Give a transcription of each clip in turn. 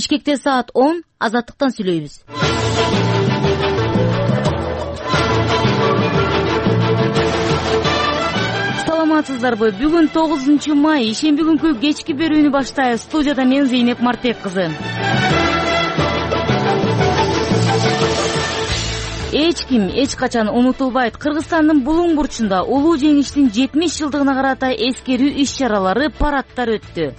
Бишкекте саат 10, Азаттыктан сүйлөйбүз. Саламатсыздарбы? Бүгүн 9 май, ишемби күнкү кечки берүүнү баштайбыз. Студияда мен Зейнеп Мартек кызы. Эч ким эч качан унутулбайт. Кыргызстандын Булуң бурчунда улуу жеңиштин 70 жылдыгына карата эскерүү иш-чаралары, парадтар өттү.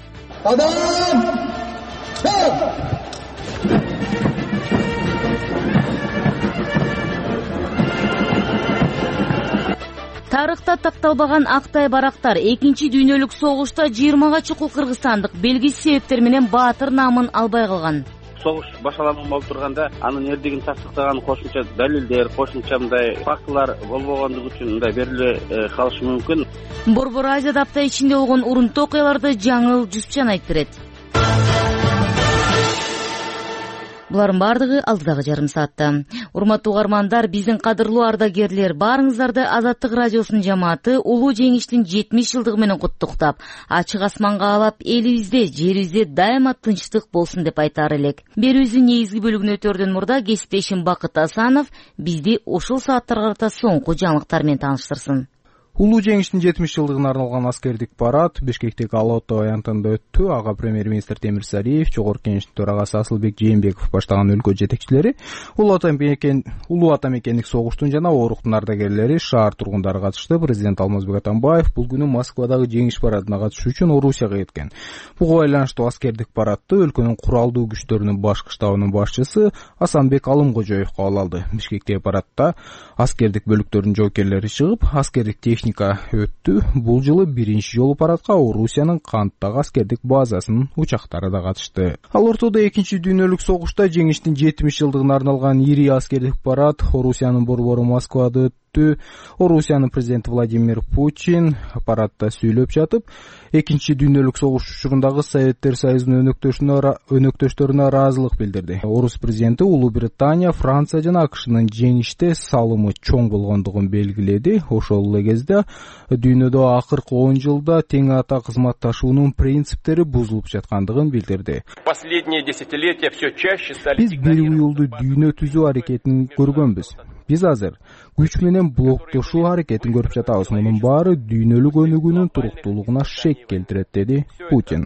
Тарыхта такталбаган Актай барактар 2-дүйнөлүк согушта 20 чукул кыргызстандык белгисиз себептер менен баатыр наамын албай калган. Согуш башталган болуп турганда анын эрдигин тастыктаган кошумча далилдер, кошумча мындай фактылар болбогондугу үчүн мындай бериле калышы мүмкүн. Борбор Азияда апта ичинде болгон урунтуу окуяларды Жаңыл Жусупчан айтып берет. Булардын бардыгы алдыдагы жарым саатта. Урматтуу угармандар, биздин кадырлуу ардагерлер, баарыңыздарды Азаттык радиосунун жамааты улуу жеңиштин 70 жылдыгы менен куттуктап, ачык асманга алап, элибизде, жерибизде дайыма тынчтык болсун деп айтаар элек. Берүүбүздүн негизги бөлүгүнө өтөрдөн мурда кесиптешим Бакыт Асанов бизди ушул сааттарга карата соңку жаңылыктар менен тааныштырсын. Улуу жеңиштин 70 жылдыгына арналган аскердик парад Бишкектеги Ала-Ото аянтында өттү. Ага премьер-министр Темир Сариев, Жогорку Кеңештин төрагасы Асылбек Жээнбеков баштаган өлкө жетекчилери, улуу атамекендик согуштун жана ооруктун ардагерлери, шаар тургундары катышты. Президент Алмазбек Атамбаев бул күнү Москвадагы жеңиш парадына катышуу үчүн Орусияга кеткен. Буга байланыштуу аскердик парадты өлкөнүн куралдуу күчтөрүнүн башкы штабынын башчысы Асанбек Алымкожоев кабыл алды. Бишкектеги парадта аскердик бөлүктөрдүн жоокерлери чыгып, аскердик техника өттү. Бул жылы биринчи жолу парадка Орусиянын Канттагы аскердик базасынын учактары да катышты. Ал ортодо 2-дүйнөлүк согушта жеңиштин 70 жылдыгына арналган ири аскердик парад Орусиянын борбору Москвада өттү. Орусиянын президенти Владимир Путин парадта сүйлөп жатып, 2-дүйнөлүк согуш учурундагы Советтер Союзунун өнөктөштөрүнө ыраазылык билдирди. Орус президенти Улуу Британия, Франция жана АКШнын жеңиште салымы чоң болгондугун белгиледи. Ошол эле кезде дүйнөдө акыркы 10 жылда тең ата кызматташуунун принциптери бузулуп жаткандыгын билдирди. Биз бир уюлду дүйнө түзүү аракетин көргөнбүз. Биз азыр күч менен блоктошуу аракетин көрүп жатабыз. Мунун баары дүйнөлүк өнүгүүнүн туруктуулугуна шек келтирет, деди Путин.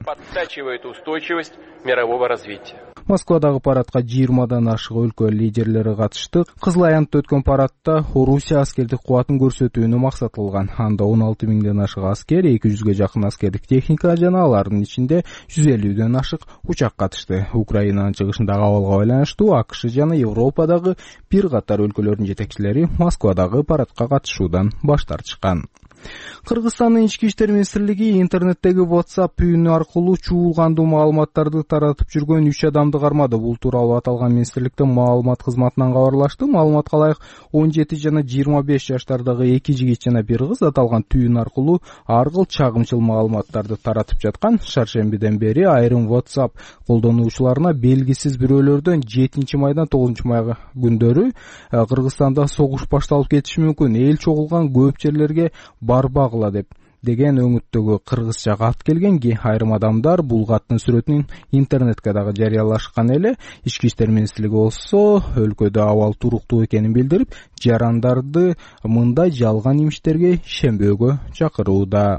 Москвадагы парадка 20дан ашык өлкө лидерлери катышты. Кызыл аянтта өткөн парадта Орусия аскердик кубатын көрсөтүүнү максат кылган. Анда 16 миңден ашык аскер, 200ге жакын аскердик техника жана алардын ичинде 150дөн ашык учак катышты. Украинанын чыгышындагы абалга байланыштуу АКШ жана Европадагы бир катар өлкөлөрдүн жетекчилери Москвадагы парадка катышуудан баш тартышкан. Кыргызстандын ички иштер министрлиги интернеттеги WhatsApp үйүнү аркылуу чуулгандуу маалыматтарды таратып жүргөн 3 адамды кармады. Бул тууралуу аталган министрликтин маалымат кызматынан кабарлашты. Маалыматка ылайык 17 жана 25 жаштардагы 2 жигит жана 1 кыз аталган түйүн аркылуу ар кыл чагымчыл маалыматтарды таратып жаткан. Шаршембиден бери айрым WhatsApp колдонуучуларына белгисиз бирөөлөрдөн 7 майдан 9 май күндөрү Кыргызстанда согуш башталып кетиши мүмкүн, эл чогулган көп жерлерге барбагыла деген өңүттөгү кыргызча кат келген. Айрым адамдар бул каттын сүрөтүн интернетке дагы жарыялашкан эле. Ички иштер министрлиги болсо өлкөдө абал туруктуу экенин билдирип, жарандарды мындай жалган имиштерге ишенбөөгө чакырууда.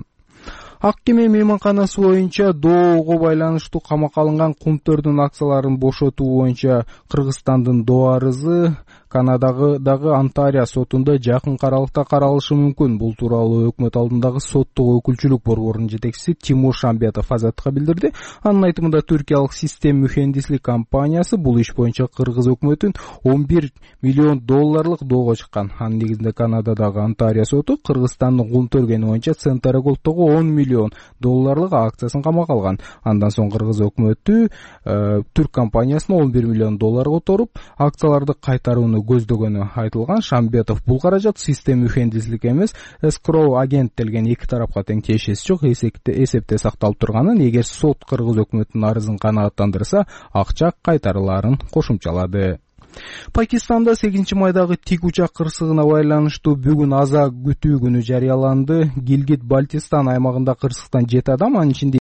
Ак кеме мейманканасы боюнча доого байланыштуу камакка алынган кумтөрдүн акцияларын бошотуу боюнча Кыргызстандын доо арызы Канадагы Онтарио сотунда жакын аралыкта каралышы мүмкүн. Бул тууралуу өкмөт алдындагы соттук өкүлчүлүк борборунун жетекчиси Тимур Шамбетов Азаттыкка билдирди. Анын айтымында түркиялык Систем мухендислик компаниясы бул иш боюнча кыргыз өкмөтүн 11 миллион долларлык доого чыккан. Анын негизинде Канададагы Онтарио соту Кыргызстандын кумтөргени боюнча Центр Голдтогу 10 миллион долларлык акциясын камакка алган. Андан соң кыргыз өкмөтү түрк компаниясына 11 миллион доллар которуп, акцияларды кайтарууну көздөгөнү айтылган. Шамбетов бул каражат Систем мухендислик эмес, эскроу агенттелген эки тарапка тең тиешеси жок эсепте сакталып турганын, эгер сот кыргыз өкмөтүнүн арызын канааттандырса, акча кайтарылаарын кошумчалады. Пакистанда 8 майдагы тик учак кырсыгына байланыштуу бүгүн аза күтүү күнү жарыяланды. Гилгит-Бальтистан аймагында кырсыктан 7 адам, анын ичинде